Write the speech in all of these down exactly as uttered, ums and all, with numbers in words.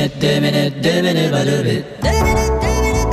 minutes, deux minutes, deux minutes, pas deux minutes. Deux minutes, deux minutes,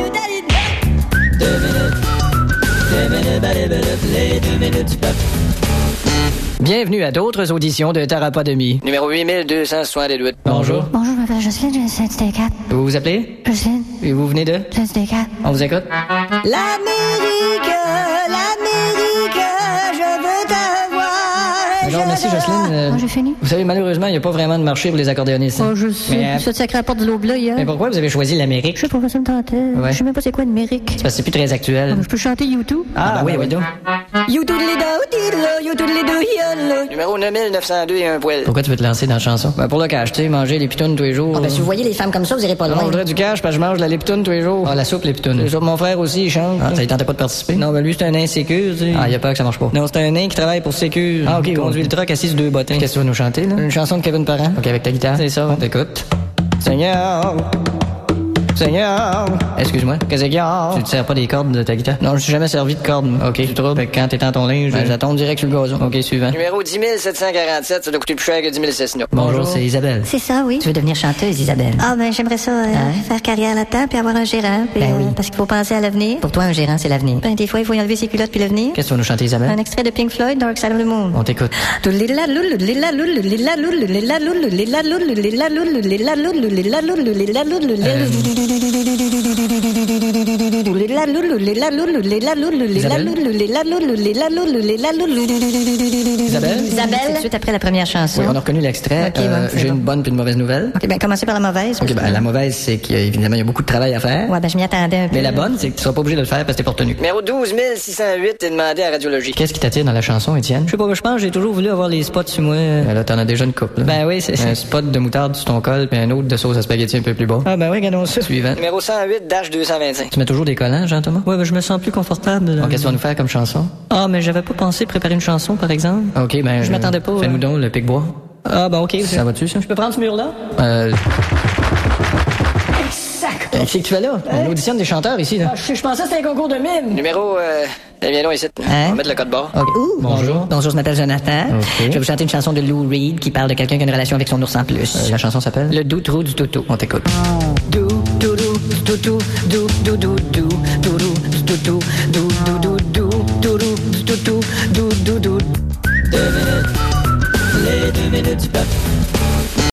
deux minutes, deux minutes, les deux minutes du peuple. Bienvenue à d'autres auditions de Tarapodomie. Numéro huit mille deux cent soixante-dix-huit. Bonjour. Bonjour, je m'appelle Jocelyne, j'ai une D quatre. Vous vous appelez? Jocelyne, Et vous venez de? j'ai une D quatre. On vous écoute? L'Amérique, l'Amérique, je veux te voir. Bonjour, merci Jocelyne. Euh, Oh, j'ai fini. Vous savez, malheureusement, il n'y a pas vraiment de marché pour les accordéonistes. Oh, je sais. Mais, euh, Ça te sacré à la porte de l'aube là hier. Mais pourquoi vous avez choisi l'Amérique? Je sais pas, ça me tentait. Ouais. Je sais même pas c'est quoi une mérique. C'est parce que c'est plus très actuel. Je peux chanter YouTube. Ah, bah oui, oui, donc. YouTube. Numéro neuf mille neuf cent deux et un poil. Pourquoi tu veux te lancer dans la chanson? Ben, pour le cash, tu sais, manger les pitounes tous les jours. Ah, ben, si vous voyez les femmes comme ça, vous irez pas Non, loin. je voudrais du cash parce que je mange de la Lipton tous les jours. Ah, la soupe Lipton. C'est ça, mon frère aussi, il chante. Ah, ça, il tentait pas de participer? Non, ben lui, c'est un insécure, tu sais. Ah, il a peur que ça marche pas. Non, c'est un nain qui travaille pour Sécure. Ah, ok, il conduit le truck assis sur deux bottins. Qu'est-ce que tu vas nous chanter, là? Une chanson de Kevin Parent. Ok, avec ta guitare. C'est ça. On t'écoute. Seigneur. Seigneur. Excuse-moi. Qu'est-ce qu'il y a? Tu te sers pas des cordes de ta guitare? Non, je suis jamais servi de cordes. Ok. Tu trouves? Quand t'étends ton linge, ben, ça tombe direct sur le gazon. Ok, suivant. Numéro dix mille sept cent quarante-sept, ça doit coûter plus cher que dix mille six cents. Bonjour, c'est Isabelle. C'est ça, oui. Tu veux devenir chanteuse, Isabelle? Ah, ben, j'aimerais ça, euh, Hein? faire carrière là-dedans, puis avoir un gérant. Puis, Ben euh, oui. Parce qu'il faut penser à l'avenir. Pour toi, un gérant, c'est l'avenir. Ben, des fois, il faut y enlever ses culottes puis le venir. Qu'est-ce que tu vas nous chanter, Isabelle? Un extrait de Pink Floyd, Dark Side of the Moon. On t'écoute. Isabelle? Isabelle? C'est tout de suite après la première chanson. Oui, on a reconnu l'extrait. Ok, bon, Euh, c'est J'ai bon. une bonne puis une mauvaise nouvelle. Ok, ben, commencez par la mauvaise. Ok, ben, la mauvaise, c'est qu'il y a évidemment il y a beaucoup de travail à faire. Ouais, ben, je m'y attendais un peu. Mais la bonne, c'est que tu seras pas obligé de le faire parce que t'es pas retenu. Numéro douze mille six cent huit, t'es demandé à Radiologie. Qu'est-ce qui t'attire dans la chanson, Étienne? Je sais pas, je pense que j'ai toujours voulu avoir les spots sur moi. Ben là, t'en as déjà une couple. Ben oui, c'est un spot de moutarde sur ton col puis un autre de sauce à spaghetti un peu plus bas. Ah ben oui, regardons ça. Suivant. Numéro cent huit deux cent vingt-cinq. Tu mets toujours des collants, Jean-Thomas? Ouais, ben je me sens plus confortable. Donc, qu'est-ce que tu vas nous faire comme chanson? Ah, mais j'avais pas pensé préparer une chanson, par exemple. Ok, ben... Je m'attendais pas. Fais-nous donc le pic-bois. Ah, ben ok. Ça va-tu, ça? Je peux prendre ce mur-là? Euh... Qu'est-ce que tu fais là? On auditionne des chanteurs ici, là. Je, je pensais que c'était un concours de mime. Numéro, euh... viens donc ici. Hein? On va mettre le code barre. Ok. Bonjour. Bonjour, je m'appelle Jonathan. Ok. Je vais vous chanter une chanson de Lou Reed qui parle de quelqu'un qui a une relation avec son ours en plus. Euh, la chanson s'appelle? Le doux trou du toutou. On t'écoute. Dou, dou, dou, toutou, dou, dou, dou, dou, dou, dou, toutou, dou, dou, dou, dou, dou, dou, toutou, dou, dou, dou. Deux minutes, les deux minutes du peuple.